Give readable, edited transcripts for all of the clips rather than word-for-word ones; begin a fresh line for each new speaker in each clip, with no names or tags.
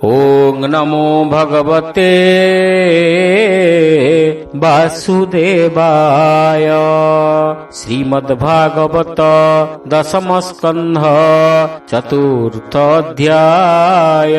ओं नमो भगवते वासुदेवाय। श्रीमद्भागवत दशम स्कंध चतुर्थ अध्याय।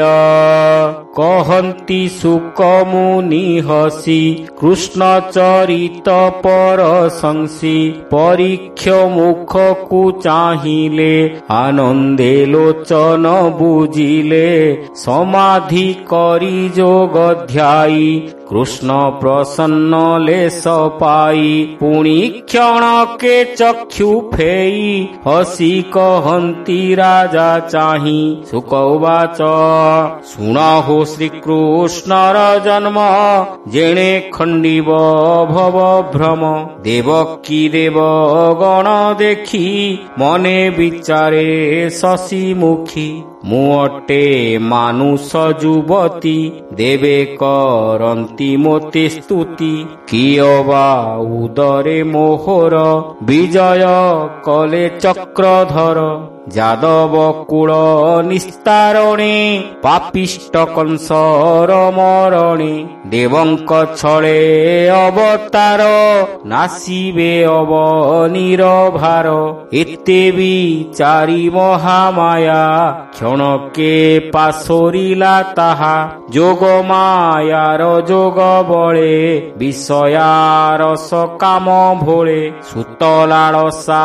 कहन्ति सुक मुनि हसी कृष्ण चरित परशंसी। परीक्ष मुख को चाहिले आनंदे लोचन बुझिले। समाधि करी जोग ध्यायी कृष्ण प्रसन्न लेस पाई। पुणी क्षण के चक्षु फेई हसी कहन्ति राजा चाही। सुक उवाच शुणहो श्रीकृष्णर जन्म जेणे खंडिव भव भ्रम। देवकी देव गण देखी मने विचारे शशि मुखी। मु अटे मानुष जुवती देवे करन्ति मोते स्तुति। किय वा उदरे मोहर विजय कले चक्रधर। जादव कुल निस्तारणे पापिष्ट कंसर मरणे। देवंक छळे अवतार नासिबे अवनीर भार। एते विचारी महामाया क्षणके पासोरिला ताहा। जोग मायार जोग बळे विषयारस काम भोळे। सुतलाळसा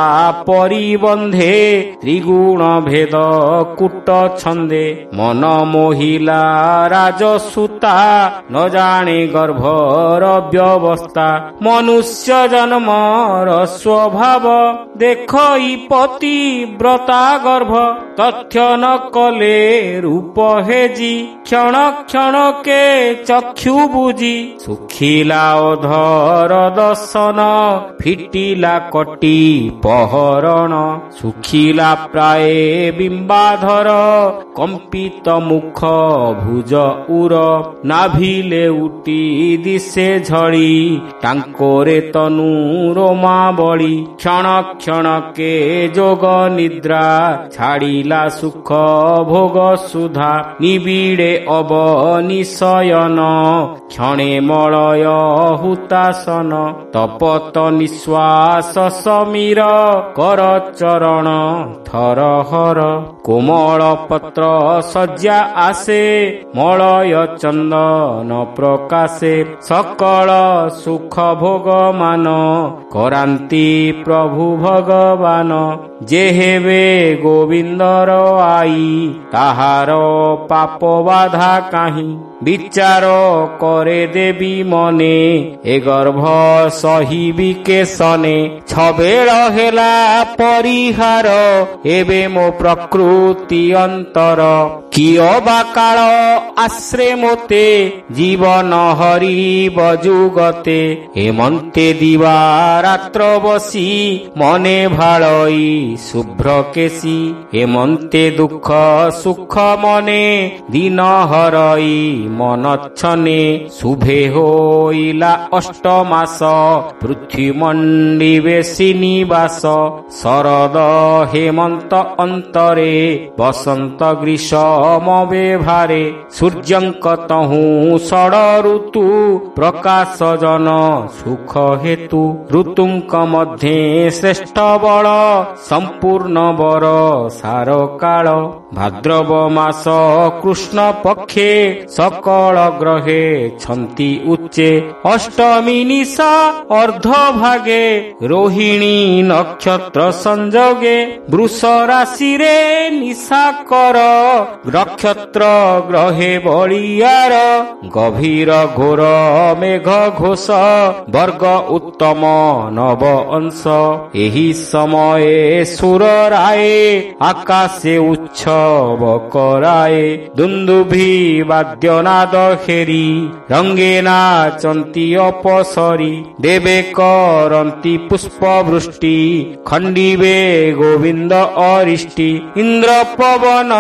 परिबंधे त्रिगुण भेद कूट छंदे। मन मोहिला राजसुता न जाने गर्भर व्यवस्था। मनुष्य जन्मर स्वभाव देखई पतिव्रता गर्भ। तथ्य न कले रूप हेजी क्षण क्षण के चक्षु बुझी। सुखिला अधर दर्शन फिटिला कटी पहरण। सुखिला प्राय बिंबाधर कंपित मुख भुज उर। नाभिले उटी दिशे झड़ी टांकोरे तनु रोमा बड़ी। क्षण क्षण के जोग निद्रा छाड़िला सुख भोग सुधा। निबिड़े अवनिशयन क्षणे मलय हुतासन। तपत निश्वास समीर कर चरण थर हर। कोमल पत्र सज्जा आसे मलय चंदन प्रकाशे। सकल सुख भोग मान करांति प्रभु भगवान। जेहेबे गोविंदर आई ताहार पाप बाधा काहि। विचार करे देवी मने ए गर्भ सहिबी के सने। छबेल हेला परिहार एबे मो प्रकृति अंतर। किय बा काल आश्रे मोते जीवन हरि बजुगते। हेमंते दिवा रात्र बसी मने भालई शुभ्र केसी। हेमंते दुख सुख मने दिन हरई मन छने। शुभे होइला अष्ट मास पृथ्वी मंडिबेसी निवास। शरद हेमंत अंतरे वसंत ग्रीष्म व्यवहारे। सूर्यंक तहु षड ऋतु प्रकाश जन सुख हेतु। ऋतुंक मध्ये श्रेष्ठ बल संपूर्ण बर सार काल। भाद्रव मास कृष्ण पक्षे सकल ग्रहे छन्ति उच्चे। अष्टमी निशा अर्ध भागे रोहिणी नक्षत्र संजोगे। वृष राशि रे निशा कर नक्षत्र ग्रहे बलियार। गभीर घोर मेघ घोष वर्ग उत्तम नव अंश। एही समये सुर राय आकाशे उच्छव कराए। दुंदुभि वाद्यनाद खेरी रंगे नाचन्ति अपसरी। देवे करन्ति पुष्प वृष्टि खंडिबे गोविंद अरिष्टि। इंद्र पवन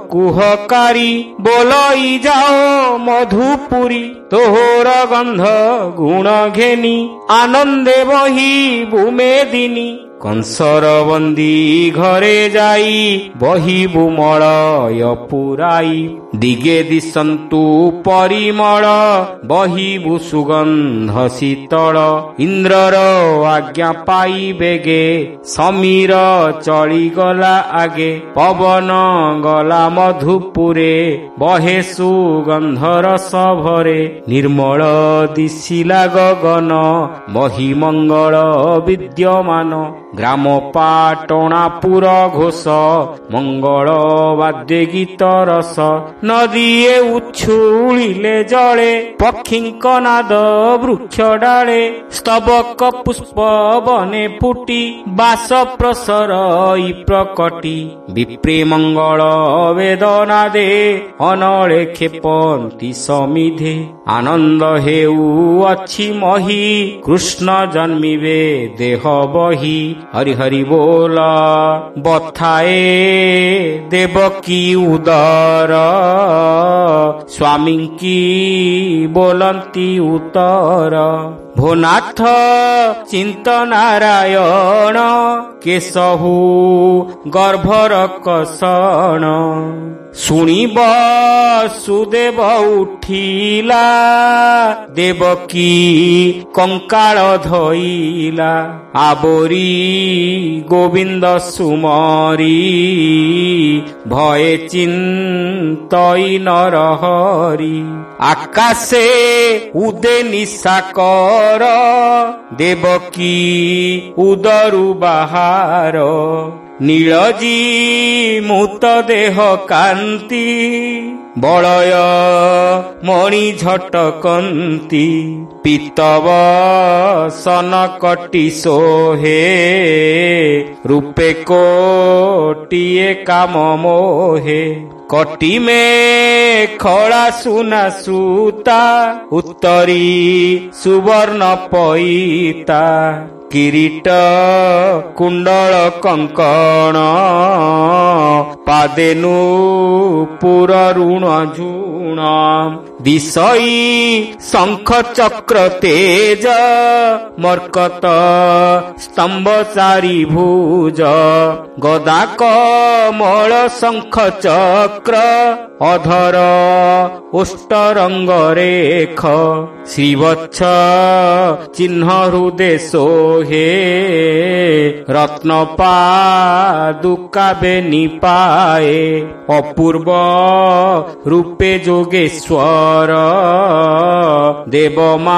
कुहकारी बोलई जाओ मधुपुरी। तोहर गंध गुण घेनी आनंदे बही भूमे दिनी। କଂସର ବନ୍ଦୀ ଘରେ ଯାଇ ବହିବୁ ମଳୟ ପୁରାଇ। ଦିଗେ ଦିଶନ୍ତୁ ପରିମଳ ବହିବୁ ସୁଗନ୍ଧ ଶୀତଳ। ଇନ୍ଦ୍ରର ଆଜ୍ଞା ପାଇ ବେଗେ ସମୀର ଚଳିଗଲା ଆଗେ। ପବନ ଗଲା ମଧୁପୁରେ ବହେ ସୁଗନ୍ଧ ରସ ଭରେ। ନିର୍ମଳ ଦିଶିଲା ଗଗନ ବହି ମଙ୍ଗଳ ବିଦ୍ୟମାନ। ଗ୍ରାମ ପାଟଣାପୁର ଘୋଷ ମଙ୍ଗଳ ବାଦ୍ୟ ଗୀତ ରସ। ନଦୀଏ ଉଛୁଳିଲେ ଜଳେ ପକ୍ଷୀଙ୍କ ନାଦ ବୃକ୍ଷ ଡାଳେ। ସ୍ତବକ ପୁଷ୍ପ ବନେ ଫୁଟି ବାସ ପ୍ରସରଇ ପ୍ରକଟି। ବିପ୍ରେ ମଙ୍ଗଳ ବେଦନାଦେ ଅନଳେ କ୍ଷେପନ୍ତି ସମିଧେ। ଆନନ୍ଦ ହେଉ ଅଛି ମହି କୃଷ୍ଣ ଜନ୍ମିବେ ଦେହ ବହି। ହରି ହରି ବୋଲ ବଥାଏ ଦେବକୀ ଉଦର। ସ୍ୱାମୀଙ୍କି ବୋଲନ୍ତି ଉତ୍ତର। ଭୋନାଥ ଚିନ୍ତ ନାରାୟଣ କେଶହୁ ଗର୍ଭର କଷଣ। ଶୁଣିବ ସୁଦେବ ଉଠିଲା ଦେବକୀ କଙ୍କାଳ ଧଇଲା। ଆବୋରି ଗୋବିନ୍ଦ ସୁମରି ଭଏ ଚିନ୍ତଇ ନରହରି। ଆକାଶେ ଉଦେ ନିଶାକର ଦେବକୀ ଉଦରୁ ବାହାର। ନୀଳଜୀ ମୁତ ଦେହ କାନ୍ତି ବଳୟ ମଣି ଝଟକନ୍ତି। ପିତବ ସନକଟି ସୋହେ ରୂପେ କୋଟିଏ କାମ ମୋହେ। କଟି ମେ ଖଳା ସୁନା ସୂତା ଉତ୍ତରୀ ସୁବର୍ଣ୍ଣ ପଇତା। କିରୀଟ କୁଣ୍ଡଳ କଙ୍କଣ ପାଦେନୁ ପୁର ଋଣ ଝୁଣ। ଦିଶଇ ଶଙ୍ଖ ଚକ୍ର ତେଜ ମର୍କତ ସ୍ତମ୍ଭ ଚାରି ଭୁଜ। ଗଦା କମଳ ଶଙ୍ଖ ଚକ୍ର ଅଧର ଓଷ୍ଠ ରଙ୍ଗ ରେଖ। ଶ୍ରୀବତ୍ସ ଚିହ୍ନ ହୃଦେ ସୋହେ ରତ୍ନ ପାଦୁକା ବେନି ପାଏ। ଅପୂର୍ବ ରୂପେ ଯୋଗେଶ୍ୱର ଦେବ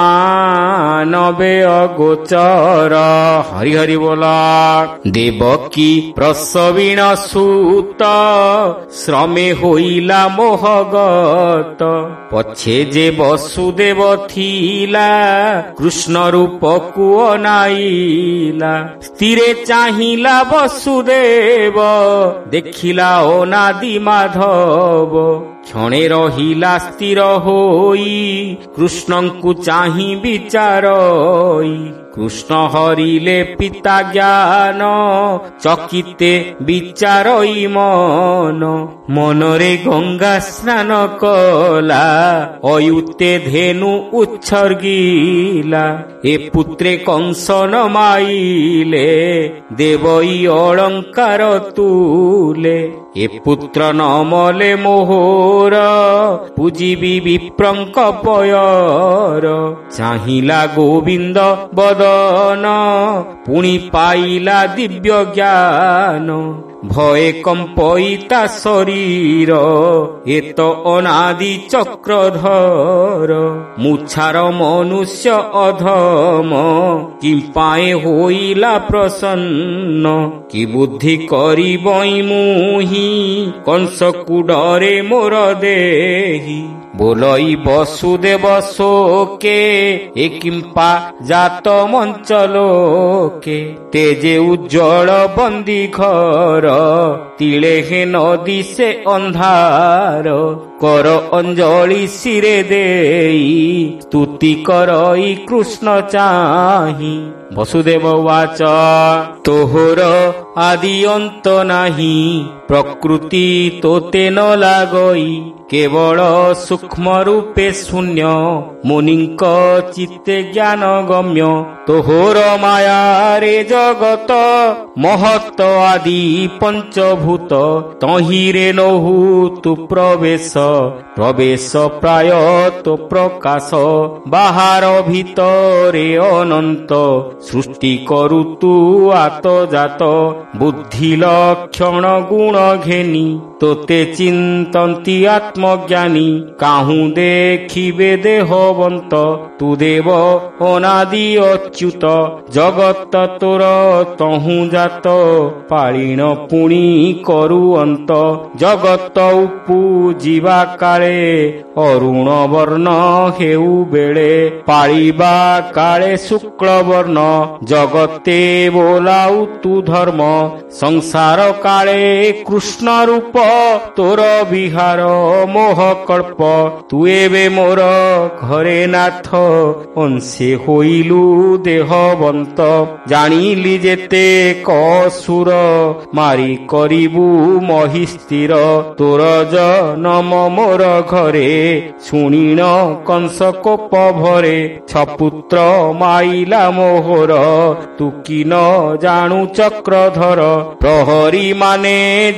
ମାନବେ ଅଗୋଚର। ହରି ହରି ବୋଲା ଦେବକୀ ପ୍ରସବିଣ ସୁତ ଶ୍ରମେ ହୋଇଲା ମୋହଗତ। ପଛେ ଯେ ବସୁଦେବ ଥିଲା କୃଷ୍ଣ ରୂପକୁ ଅନାଇଲା। ସ୍ଥିରେ ଚାହିଁଲା ବସୁଦେବ ଦେଖିଲା ଅନାଦି ମାଧବ। କ୍ଷଣେ ରହିଲା ସ୍ଥିର ହୋଇ କୃଷ୍ଣଙ୍କୁ ଚାହିଁ ବିଚାରଇ। କୃଷ୍ଣ ହରିଲେ ପିତା ଜ୍ଞାନ ଚକିତେ ବିଚାରଇ ମନ। ମନରେ ଗଙ୍ଗା ସ୍ନାନ କଲା ଅୟୁତେ ଧେନୁ ଉତ୍ସର୍ଗିଲା। ଏ ପୁତ୍ରେ କଂସନ ମାଇଲେ ଦେବଇ ଅଳଙ୍କାର ତୁଲେ। ଏ ପୁତ୍ର ନମଲେ ମୋହର ପୂଜିବି ବିପ୍ରଙ୍କ ପୟର। ଚାହିଁଲା ଗୋବିନ୍ଦ ବଦନ ପୁଣି ପାଇଲା ଦିବ୍ୟ ଜ୍ଞାନ। ଭଏ କମ୍ପଇତା ଶରୀର ଏତ ଅନାଦି ଚକ୍ରଧର। ମୁଛାର ମନୁଷ୍ୟ ଅଧମ କିମ୍ପାଏ ହୋଇଲା ପ୍ରସନ୍ନ। କି ବୁଦ୍ଧି କରିବଇ ମୁହିଁ କଂସକୁ ଡରେ ମୋର ଦେହି। ବୋଲଇ ବସୁଦେବ ଶୋକେ ଏ କିମ୍ପା ଜାତ ମଞ୍ଚଲୋକେ। ତେଜେ ଉଜ୍ଜଳ ବନ୍ଦୀ ଘର ତିଳେ ହେ ନଦୀ ସେ ଅନ୍ଧାର। କର ଅଞ୍ଜଳି ଶିରେ ଦେଇ ସ୍ତୁତି କରଇ କୃଷ୍ଣ ଚାହିଁ। ବସୁଦେବ ଉବାଚ ତୋହର ଆଦି ଅନ୍ତ ନାହିଁ ପ୍ରକୃତି ତୋତେ ନ ଲାଗଇ କେବଳ ସୂକ୍ଷ୍ମ ରୂପେ ଶୂନ୍ୟ ମୁନିଙ୍କ ଚିତ୍ତେ ଜ୍ଞାନ ଗମ୍ୟ। ତୋହର ମାୟାରେ ଜଗତ ମହତ ଆଦି ପଞ୍ଚଭୂତ ତହିଁରେ ନହୁ ତୁ ପ୍ରବେଶ ପ୍ରାୟ ତୋ ପ୍ରକାଶ ବାହାର ଭିତରେ ଅନନ୍ତ ସୃଷ୍ଟି କରୁ ତୁ ଆତ ଜାତ ବୁଦ୍ଧି ଲକ୍ଷଣ ଗୁଣ ଘେନି ତୋତେ ଚିନ୍ତନ୍ତି ଆତ୍ମଜ୍ଞାନୀ କାହୁଁ ଦେଖିବେ ଦେହବନ୍ତ ତୁ ଦେବ ଅନାଦି ଅଚ୍ୟୁତ ଜଗତ ତୋର ତହୁଁ ଜାତ ପାଳିଣ ପୁଣି କରୁ ଅନ୍ତ ଜଗତ ଉପୁଜିବା କାଳେ ଅରୁଣ ବର୍ଣ୍ଣ ହେଉ ବେଳେ ପାଳିବା କାଳେ ଶୁକ୍ଳ ବର୍ଣ୍ଣ ଜଗତେ ବୋଲାଉ ତୁ ଧର୍ମ ସଂସାର କାଳେ କୃଷ୍ଣ ରୂପ ତୋର ବିହାର ମୋହ କଳ୍ପ ତୁ ଏବେ ମୋର ଘରେ ନାଥ ଅଂଶେ ହୋଇଲୁ ଦେହବନ୍ତ ଜାଣିଲି ଯେତେ କସୁର ମାରି କରିବୁ ମହିସ୍ଥିର ତୋର ଜନମ ମୋର ଘରେ ଶୁଣିଣ କଂସ କୋପ ଭରେ ଛପୁତ୍ର ମାଇଲା ମୋହର ତୁ କି ନ ଜାଣୁ ଚକ୍ରଧର ପ୍ରହରୀ ମାନେ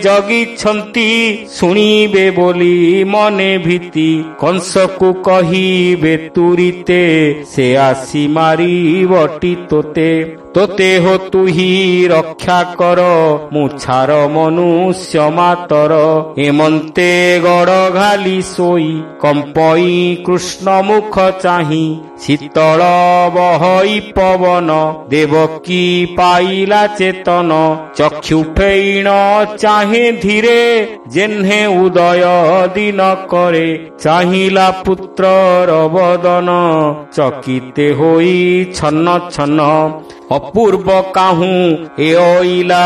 ଜଗିଛନ୍ତି ଶୁଣିବେ ବୋଲି ମନେ ଭୀତି କଂସକୁ କହିବେ ତୁରିତେ ସେ ଆସି ମାରିବଟି ତୋତେ ତୋତେ ହୋ ତୁହି ରକ୍ଷା କର ମୁଛାର ମନୁଷ୍ୟ ମାତର ଏମନ୍ତେ ଗଡ଼ ଘାଲି ଶୋଇ କମ୍ପଇ କୃଷ୍ଣ ମୁଖ ଚାହିଁ ଶୀତଳ ବହଇ ପବନ ଦେବକୀ ପାଇଲା ଚେତନ ଚକ୍ଷୁ ଫେଇଣ ଚାହେଁ ଧୀରେ ଯେହ୍ନେ ଉଦୟ ଦିନ କରେ ଚାହିଁଲା ପୁତ୍ରର ବଦନ ଚକିତେ ହୋଇ ଛନ୍ନ ଛନ୍ନ ଅପୂର୍ବ କାହୁଁ ଏ ଅଇଲା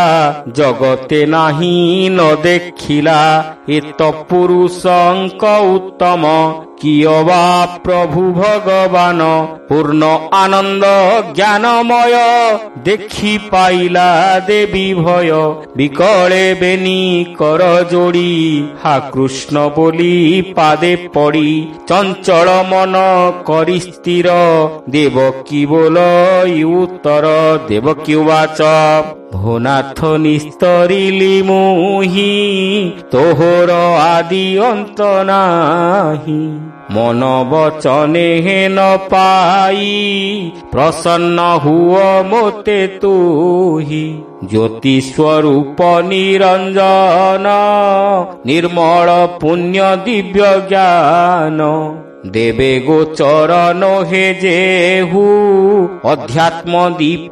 ଜଗତେ ନାହିଁ ନ ଦେଖିଲା ଏତ ପୁରୁଷଙ୍କ ଉତ୍ତମ କିୟ ବା ପ୍ରଭୁ ଭଗବାନ ପୂର୍ଣ୍ଣ ଆନନ୍ଦ ଜ୍ଞାନମୟ ଦେଖି ପାଇଲା ଦେବୀ ଭୟ ବିକଳେ ବେନି କର ଯୋଡ଼ି ହା କୃଷ୍ଣ ବୋଲି ପାଦେ ପଡ଼ି ଚଞ୍ଚଳ ମନ କରି ସ୍ଥିର ଦେବକୀ ବୋଲଇ ଉତ୍ତର ଦେବକୀ ଉବାଚ ଭୋନାଥ ନିସ୍ତରିଲି ମୁହିଁ ତୋହର ଆଦି ଅନ୍ତ ନାହିଁ ମନ ବଚନେ ନ ପାଇ ପ୍ରସନ୍ନ ହୁଅ ମୋତେ ତୁହି ଜ୍ୟୋତି ସ୍ୱରୂପ ନିରଞ୍ଜନ ନିର୍ମଳ ପୁଣ୍ୟ ଦିବ୍ୟ ଜ୍ଞାନ ଦେବେ ଗୋଚର ନୋହେ ଯେହୁ ଅଧ୍ୟାତ୍ମ ଦୀପ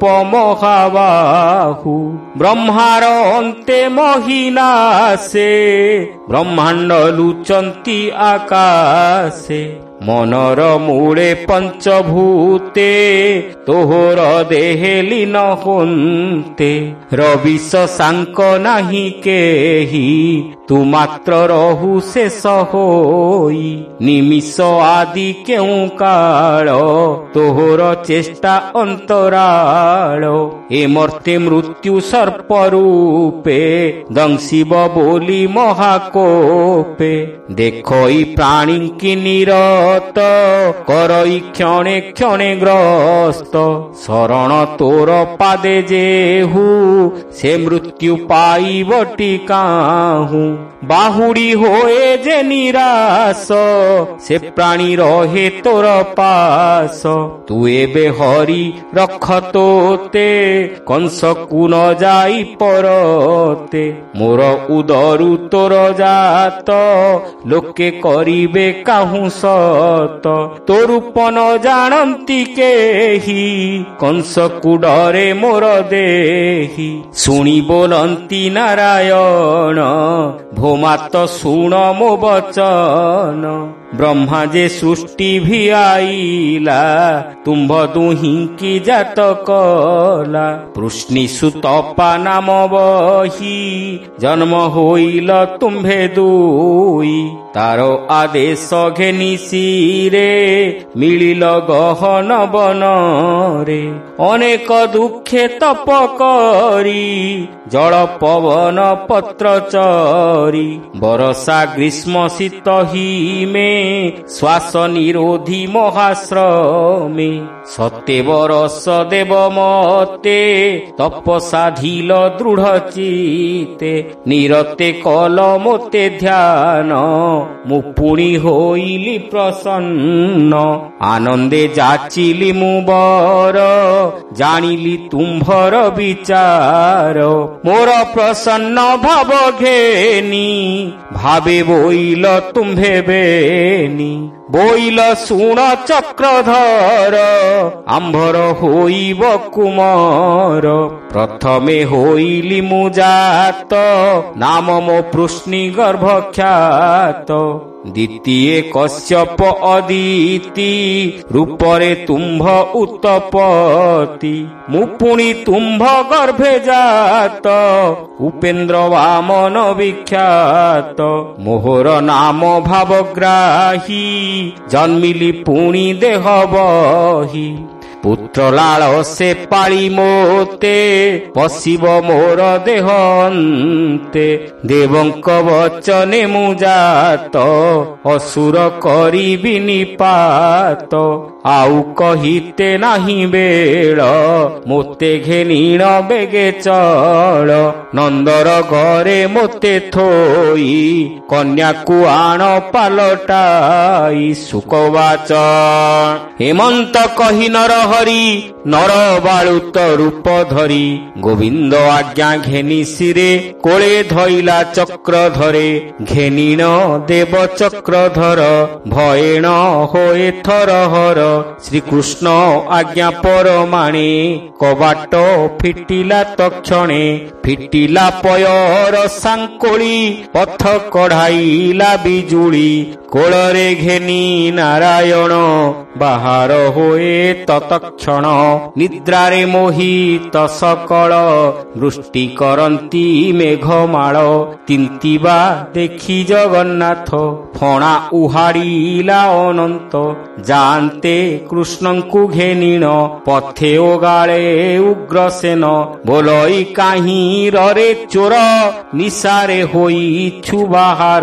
ମହାବାହୁ ବ୍ରହ୍ମାର ଅନ୍ତେ ମହିନାସେ ବ୍ରହ୍ମାଣ୍ଡ ଲୁଚନ୍ତି ଆକାଶେ ମନର ମୂଳେ ପଞ୍ଚଭୂତେ ତୋହର ଦେହେ ଲୀନ ହୋନ୍ତେ ରବିଶ ସାଙ୍କ ନାହିଁ କେହି ତୁ ମାତ୍ର ରହୁ ଶେଷ ହୋଇ ନିମିଷ ଆଦି କେଉଁ କାଳ ତୋହର ଚେଷ୍ଟା ଅନ୍ତରାଳ ଏ ମର୍ତ୍ତେ ମୃତ୍ୟୁ ସର୍ପ ରୂପେ ଦଂଶିବ ବୋଲି ମହାକୋପେ ଦେଖଇ ପ୍ରାଣୀ କି ନିରତ କରଇ କ୍ଷଣେ କ୍ଷଣେ ଗ୍ରସ୍ତ ଶରଣ ତୋର ପାଦେ ଯେହୁ ସେ ମୃତ୍ୟୁ ପାଇବଟି କାହୁଁ ବାହୁଡ଼ି ହୋଏ ଯେ ନିରାଶ ସେ ପ୍ରାଣୀ ରହେ ତୋର ପାଶ ତୁ ଏବେ ହରି ରଖ ତୋତେ କଂସକୁ ନ ଯାଇ ପରତେ ମୋର ଉଦରୁ ତୋର ଜାତ ଲୋକେ କରିବେ କାହୁଁ ସତ ତୋ ରୂପ ନ ଜାଣନ୍ତି କେହି କଂସକୁ ଡରେ ମୋର ଦେହି ଶୁଣି ବୋଲନ୍ତି ନାରାୟଣ ଭୋମାତ ଶୁଣ ମୋ ବଚନ ବ୍ରହ୍ମା ଯେ ସୃଷ୍ଟି ଭିଆଇଲା ତୁମ୍ଭ ଦୁହିଁକି ଜାତ କଲା। ପୃଷ୍ଣି ସୁତପା ନାମ ବହି ଜନ୍ମ ହୋଇଲ ତୁମ୍ଭେ ଦୁଇ। ତାର ଆଦେଶ ଘେନି ଶିରେ ମିଳିଲ ଗହନ ବନରେ। ଅନେକ ଦୁଃଖେ ତପ କରି ଜଳ ପବନ ପତ୍ର ଚରି। ବରଷା ଗ୍ରୀଷ୍ମ ଶୀତ ହିମେ ଶ୍ୱାସ ନିରୋଧୀ ମହାଶ୍ରମେ। ସତେ ବରଷ ଦେବ ମତେ ତପ ସାଧିଲ ଦୃଢ ଚିତେ। ନିରତେ କଲ ମୋତେ ଧ୍ୟାନ ମୁଁ ପୁଣି ହୋଇଲି ପ୍ରସନ୍ନ। ଆନନ୍ଦେ ଯାଚିଲି ମୁଁ ବର ଜାଣିଲି ତୁମ୍ଭର ବିଚାର। ମୋର ପ୍ରସନ୍ନ ଭାବ ଘେନି ଭାବେ ବୋଇଲ ତୁମ୍ଭେ ବେନି। ବୋଇଲ ଶୁଣ ଚକ୍ରଧର ଆମ୍ଭର ହୋଇବ କୁମର। ପ୍ରଥମେ ହୋଇଲି ମୁଁ ଜାତ ନାମ ମୋ ପୃଷ୍ଣି ଗର୍ଭଖ୍ୟାତ। ଦ୍ୱିତୀୟ କଶ୍ୟପ ଅଦିତି ରୂପରେ ତୁମ୍ଭ ଉତ୍ତପତି। ମୁଁ ପୁଣି ତୁମ୍ଭ ଗର୍ଭେ ଜାତ ଉପେନ୍ଦ୍ର ବାମନ ବିଖ୍ୟାତ। ମୋହର ନାମ ଭାବଗ୍ରାହୀ ଜନ୍ମିଲି ପୁଣି ଦେହ ବହି। ପୁତ୍ର ଲାଳ ସେ ପାଳି ମୋତେ ପଶିବ ମୋର ଦେହ ଅନ୍ତେ। ଦେବଙ୍କ ବଚନେ ମୁଁ ଜାତ ଅସୁର କରିବି ନିପାତ। ଆଉ କହିତେ ନାହିଁ ବେଳ ମୋତେ ଘେନିଣ ବେଗେ ଚଳ। ନନ୍ଦର ଘରେ ମୋତେ ଥୋଇ କନ୍ୟାକୁ ଆଣ ପାଲଟାଇ। ଶୁକବାଚ ହେମନ୍ତ କହି ନର ହରି ନର ବାଳୁତ ରୂପ ଧରି। ଗୋବିନ୍ଦ ଆଜ୍ଞା ଘେନି ଶିରେ କୋଳେ ଧଇଲା ଚକ୍ରଧରେ। ଘେନିଣ ଦେବ ଚକ୍ରଧର ଭୟେଣ ହୋଏ ଥରହର। ଶ୍ରୀକୃଷ୍ଣ ଆଜ୍ଞା ପରମାଣେ କବାଟ ଫିଟିଲା ତକ୍ଷଣେ। ଫିଟିଲା ପୟର ସାଙ୍କୁଳି ପଥ କଢାଇଲା ବିଜୁଳି। କୋଳରେ ଘେନି ନାରାୟଣ ବାହାର ହୋଏ ତତକ୍ଷଣ। ନିଦ୍ରାରେ ମୋହିତ ସକଳ ବୃଷ୍ଟି କରନ୍ତି ମେଘମାଳ। ତିନ୍ତିବା ଦେଖି ଜଗନ୍ନାଥ ଫଣା ଉହାଡ଼ିଲା ଅନନ୍ତ। ଯାଆନ୍ତେ କୃଷ୍ଣଙ୍କୁ ଘେନିଣ ପଥେ ଓଗାଳେ ଉଗ୍ରସେନ। ବୋଲଇ କାହିଁ ରରେ ଚୋର ନିଶାରେ ହୋଇଛୁ ବାହାର।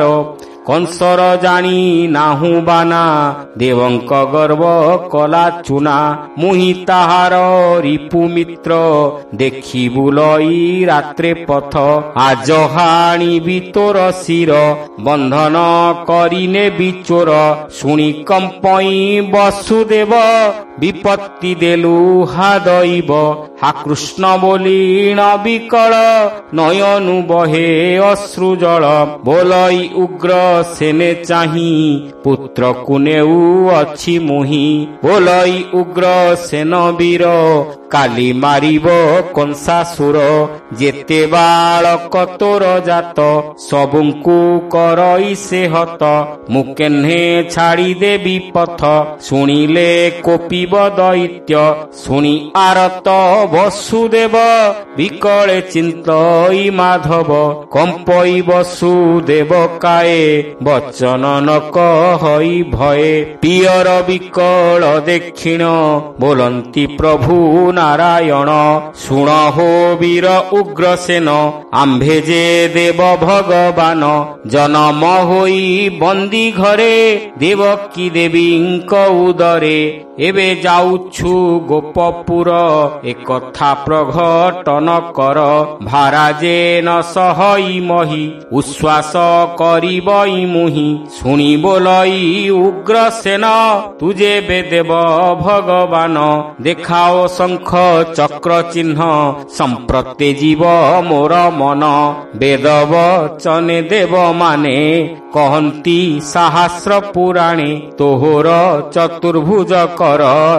କଂସର ଜାଣି ନାହୁଁ ବାନା ଦେବଙ୍କ ଗର୍ବ କଲା ଚୁନା। ମୁହିଁ ତାହାର ରିପୁ ମିତ୍ର ଦେଖି ବୁଲଇ ରାତ୍ରେ ପଥ। ଆଜ ହାଣିବି ତୋର ଶିର ବନ୍ଧନ କରିନେ ବିଚୋର। ଶୁଣି କମ୍ପଇ ବସୁଦେବ ବିପତ୍ତି ଦେଲୁ ହା ଦଇବ। ହା କୃଷ୍ଣ ବୋଲିଣ ବିକଳ ନୟନୁ ବହେ ଅଶ୍ରୁ ଜଳ। ବୋଲଇ ଉଗ୍ର ସେନେ ଚାହିଁ ପୁତ୍ରକୁ ନେଉ ଅଛି ମୁହିଁ। ବୋଲଇ ଉଗ୍ର ସେନ ବୀର କାଲି ମାରିବ କଂସାସୁର। ଯେତେ ବାଳକ ତୋର ଜାତ ସବୁଙ୍କୁ କରଇ ସେ ହତ। ମୁଁ କେହ୍ନେ ଛାଡ଼ିଦେବି ପଥ ଶୁଣିଲେ କୋପିବ ଦୈତ୍ୟ। ଶୁଣି ଆରତ ବସୁଦେବ ବିକଳେ ଚିନ୍ତଇ ମାଧବ। କମ୍ପଇ ବସୁଦେବ କାଏ ବଚନ ନ କହଇ ଭୟେ। ପିୟର ବିକଳ ଦେଖିଣ ବୋଲନ୍ତି ପ୍ରଭୁ ନାରାୟଣ। ଶୁଣ ହୋ ବୀର ଉଗ୍ରସେନ ଆମ୍ଭେ ଯେ ଦେବ ଭଗବାନ। ଜନମ ହୋଇ ବନ୍ଦୀ ଘରେ ଦେବକୀ ଦେବୀଙ୍କ ଉଦରେ। ଏବେ ଯାଉଛୁ ଗୋପପୁର ଏକଥା ପ୍ରଘଟନ କର। ଭାରା ଯେ ନ ସହଇ ମହି ଉଶ୍ୱାସ କରିବଇ ମୁହିଁ। ଶୁଣି ବୋଲଇ ଉଗ୍ରସେନ ତୁ ଯେବେ ଦେବ ଭଗବାନ। ଦେଖାଓ ଶଙ୍ଖ ଚକ୍ର ଚିହ୍ନ ସମ୍ପ୍ରତେ ଯିବ ମୋର ମନ। ବେଦ ବଚନେ ଦେବ ମାନେ କହନ୍ତି ସାହସ୍ର ପୁରାଣେ ତୋହର ଚତୁର୍ଭୁଜ କର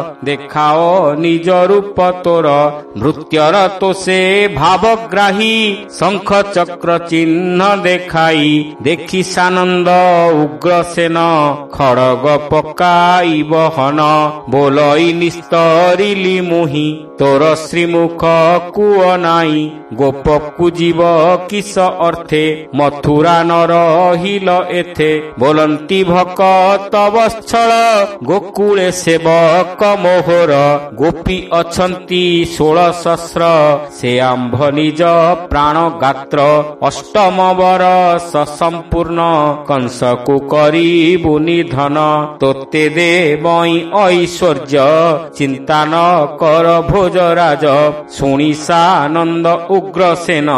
ଦେଖାଅ ନିଜ ରୂପ ତୋର ଭୃତ୍ୟର ତ ସେ ଭାବଗ୍ରାହୀ ଶଙ୍ଖ ଚକ୍ର ଚିହ୍ନ ଦେଖାଇ ଦେଖି ସାନନ୍ଦ ଉଗ୍ରସେନ ଖଡ଼ଗ ପକାଇ ବହନ ବୋଲଇ ନିସ୍ତରିଲି ମୁହିଁ ତୋର ଶ୍ରୀମୁଖ କୁଅ ନାଇଁ ଗୋପକୁ ଯିବ କିସ ଅର୍ଥେ ମଥୁରା ନ ରହିଲ ଏଥେ ବୋଲନ୍ତି ଭକତ ବତ୍ସଳ ଗୋକୁଳେ ସେବକ ମୋହର ଗୋପୀ ଅଛନ୍ତି 16,000 ସେ ଆମ୍ଭ ନିଜ ପ୍ରାଣ ଗାତ୍ର ଅଷ୍ଟମ ବରଷ ସମ୍ପୂର୍ଣ୍ଣ କଂସକୁ କରିବୁ ନିଧନ ତୋତେ ଦେବଇଁ ଐଶ୍ୱର୍ଯ୍ୟ ଚିନ୍ତା ନ କର ଭୋଜରାଜ ଶୁଣି ସାନନ୍ଦ ଉଗ୍ରସେନ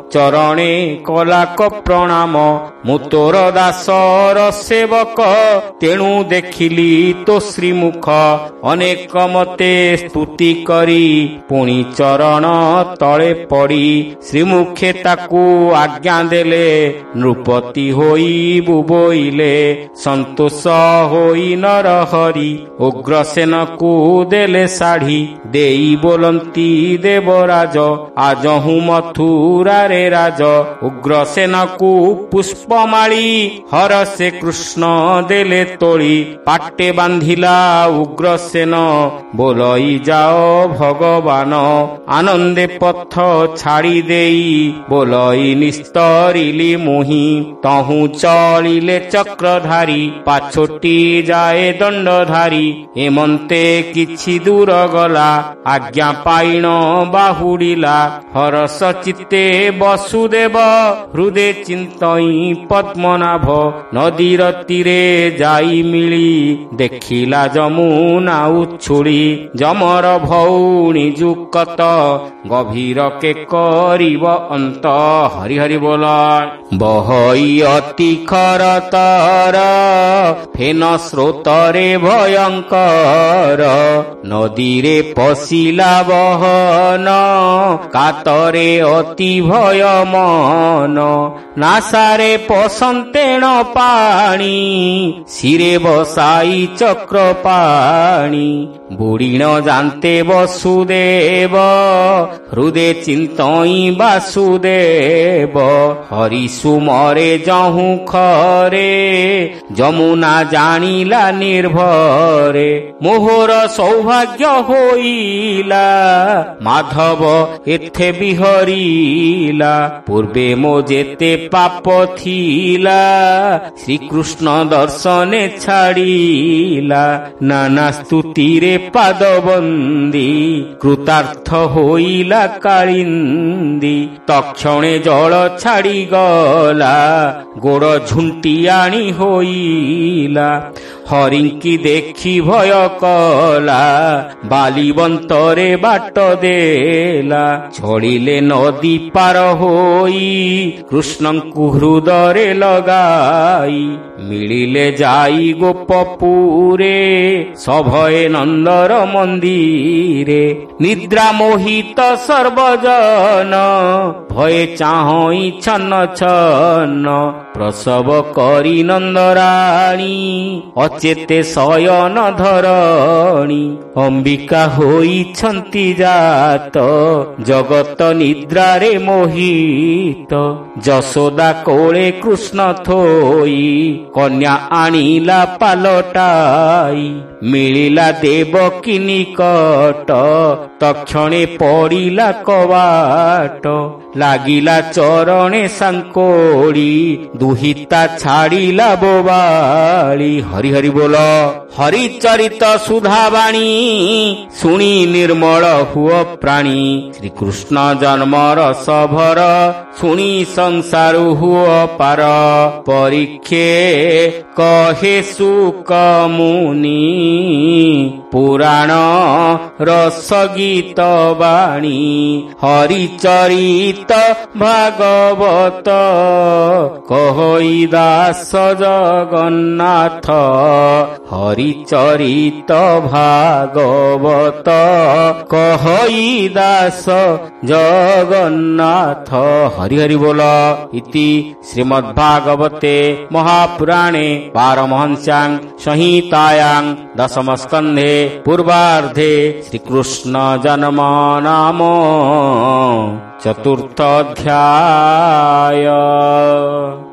ଚରଣେ କଲାକ ପ୍ରଣାମ ମୁଁ ତୋର ଦାସର ସେବକ ତେଣୁ ଦେଖିଲି ତୋ ଶ୍ରୀମୁଖ ଅନେକ ମତେ ସ୍ତୁତି କରି ପୁଣି ଚରଣ ତଳେ ପଡ଼ି ଶ୍ରୀମୁଖେ ତାକୁ ଆଜ୍ଞା ଦେଲେ ନୃପତି ହୋଇ ବୁବୋଇଲେ ସନ୍ତୋଷ ହୋଇ ନରହରି ଉଗ୍ରସେନକୁ ଦେଲେ ଶାଢ଼ୀ ଦେଇ ବୋଲନ୍ତି ଦେବରାଜ ଆଜହୁ ମଥୁରାରେ ରାଜ ଉଗ୍ରସେନକୁ ପୁଷ୍ପମାଳି ହରସେ କୃଷ୍ଣ ଦେଲେ ତୋଳି ପାଟେ ବାନ୍ଧିଲା ଉଗ୍ରସେନ ବୋଲଇ ଯାଅ ଭଗବାନ ଆନନ୍ଦେ ପଥ ଛାଡ଼ି ଦେଇ ବୋଲଇ ନିସ୍ତରିଲି ମୁହିଁ ତହୁଁ ଚଳିଲେ ଚକ୍ରଧାରୀ ପାଛୋଟି ଯାଏ ଦଣ୍ଡଧାରୀ ଏମନ୍ତେ କିଛି ଦୂର ଗଲା ଆଜ୍ଞା ପାଇଣ ବାହୁଡ଼ିଲା ହରସ ଚିତ୍ତେ ବସୁଦେବ ହୃଦେ ଚିନ୍ତଇ ପଦ୍ମନାଭ ନଦୀର ତୀରେ ଯାଇ ମିଳି ଦେଖିଲା ଯମୁନା ଉଛୁଳି ଯମର ଭଉଣୀ ଯୁକତ ଗଭୀର କେ କରିବ ଅନ୍ତ ହରି ହରି ବୋଲ ବହଇ ଅତି ଖରତର ଫେନ ସ୍ରୋତରେ ଭୟଙ୍କର ନଦୀରେ ପଶିଲା ବହନ କାତରେ ଅତି ଭୟ ମନ ନାସାରେ ପସନ୍ତେଣ ପାଣି ଶିରେ ବସାଇ ଚକ୍ର ପାଣି ବୁଡ଼ିଣ ଜାନ୍ତେ ବସୁଦେବ ହୃଦେ ଚିନ୍ତଇ ବାସୁଦେବ ହରି ସୁମରେ ଯହୁଁ ଖରେ ଯମୁନା ଜାଣିଲା ନିର୍ଭରେ ମୋହର ସୌଭାଗ୍ୟ ହୋଇଲା ମାଧବ ଏଥେ ବିହରିଲା ପୂର୍ବେ ମୋ ଯେତେ ପାପ ଥିଲା ଶ୍ରୀକୃଷ୍ଣ ଦର୍ଶନେ ଛାଡ଼ିଲା ନାନା ସ୍ତୁତିରେ ପାଦ ବନ୍ଦି କୃତାର୍ଥ ହୋଇଲା କାଳିନ୍ଦୀ ତକ୍ଷଣେ ଜଳ ଛାଡ଼ିଗଲା ଗୋଡ଼ ଝୁଣ୍ଟି ଆଣି ହୋଇଲା ହରିଙ୍କି ଦେଖି ଭୟ କଲା ବାଲିବନ୍ତରେ ବାଟ ଦେଲା ଛଳିଲେ ନଦୀ ପାର ହୋଇ କୃଷ୍ଣଙ୍କୁ ହୃଦୟରେ ଲଗାଇ ମିଳିଲେ ଯାଇ ଗୋପପୁରେ ସଭଏ ନନ୍ଦର ମନ୍ଦିରେ ନିଦ୍ରା ମୋହିତ ସର୍ବଜନ ଭଏ ଚାହଇ ଛନ୍ନ ଛନ୍ନ ପ୍ରସବ କରି ନନ୍ଦରାଣୀ ଅଚେତେ ଶୟନ ଧରଣୀ ଅମ୍ବିକା ହୋଇଛନ୍ତି ଜାତ ଜଗତ ନିଦ୍ରାରେ ମୋହିତ ଯଶୋଦା କୋଳେ କୃଷ୍ଣ ଥୋଇ କନ୍ୟା ଆଣିଲା ପାଲଟାଇ ମିଳିଲା ଦେବକୀ ନିକଟ ତକ୍ଷଣେ ପଡ଼ିଲା କବାଟ ଲାଗିଲା ଚରଣେ ସାଙ୍କୋଳି ଦୁହିତା ଛାଡ଼ିଲା ବୋବାଳି ହରି ହରି ବୋଲ ହରିଚରିତ ସୁଧାବାଣୀ ଶୁଣି ନିର୍ମଳ ହୁଅ ପ୍ରାଣୀ ଶ୍ରୀକୃଷ୍ଣ ଜନ୍ମର ସଭର ଶୁଣି ସଂସାରୁ ହୁଅ ପାର ପରୀକ୍ଷେ କହେ ସୁକ ମୁନି ପୁରାଣ ରସ ଗୀତ ବାଣୀ ହରିଚରିତ ଭାଗବତ କହଇ ଦାସ ଜଗନ୍ନାଥ हरिचरित भागवत कहई दास जगन्नाथ। हरि हरि बोल। इति श्रीमद्भागवते महापुराणे पारमहंस्यां संहितायां दशमस्कन्धे पूर्वार्धे श्रीकृष्ण जन्म नाम चतुर्थोऽध्याय।